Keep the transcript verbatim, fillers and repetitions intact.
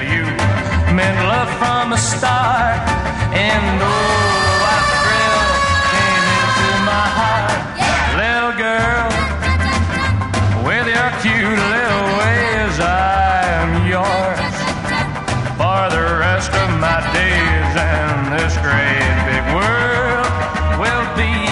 you meant love from the start. And oh, what a thrill came into my heart. Little girl, with your cute little ways, I am yours for the rest of my days. And this great big world will be